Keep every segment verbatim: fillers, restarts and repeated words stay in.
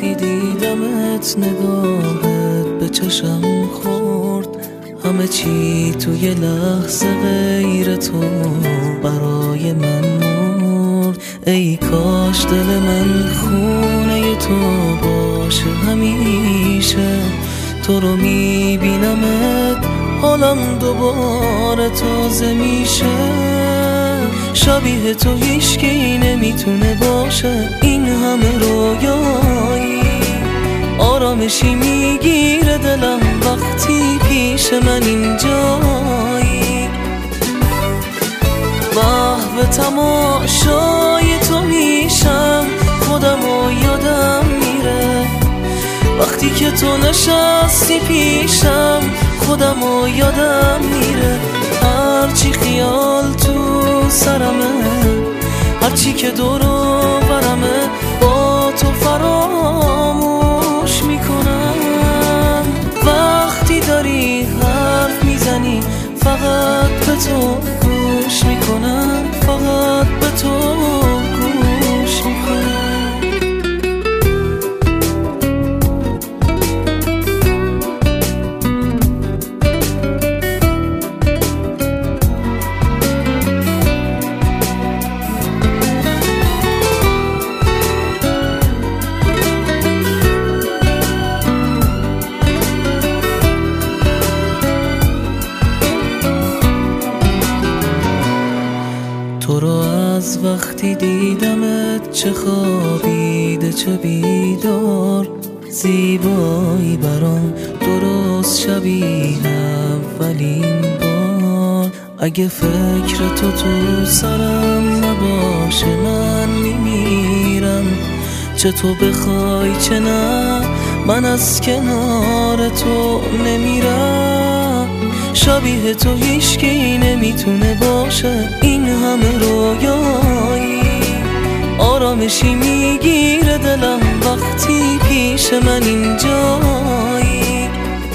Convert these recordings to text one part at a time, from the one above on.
وقتی دیدمت نگاهت به چشم خورد، همه چی توی لحظه غیر تو برای من مرد. ای کاش دل من خونه تو باشه همیشه، تو رو میبینمت حالم دوباره تازه میشه. شبیه تو هیچکی نمیتونه باشه، این همه رویایی آرامشی میگیره دلم وقتی پیش من اینجایی. محو تماشای تو میشم، خودم و یادم میره وقتی که تو نشستی پیشم، خودم و یادم میره. هرچی خیال تو سرمه، هرچی که دور و برمه، با تو فراموش میکنم. وقتی داری حرف میزنی فقط به تو گوش میکنم، فقط به تو گوش میکنم. تو رو از وقتی دیدمت چه خوابیده چه بیدار، زیبایی برام درست شبیه اولین بار. اگه فکر تو تو سرم نباشه من میمیرم، چه تو بخوای چه نه من از کنار تو نمیرم. شبیه تو هیچکی نمیتونه باشه، این همه رویایی آرامشی میگیره دلم وقتی پیش من اینجایی.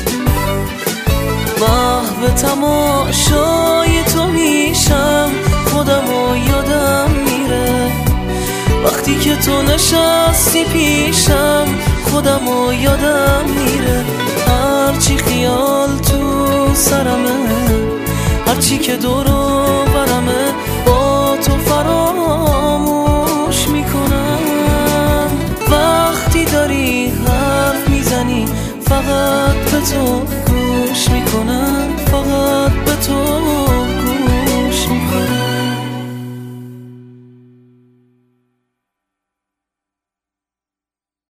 محو تماشای تو میشم، خودم و یادم میره وقتی که تو نشستی پیشم، خودم و یادم میره. هرچی خیال تو سرمه، هرچی که دور و برمه، با تو فراموش میکنم. وقتی داری حرف میزنی فقط به تو گوش میکنم، فقط به تو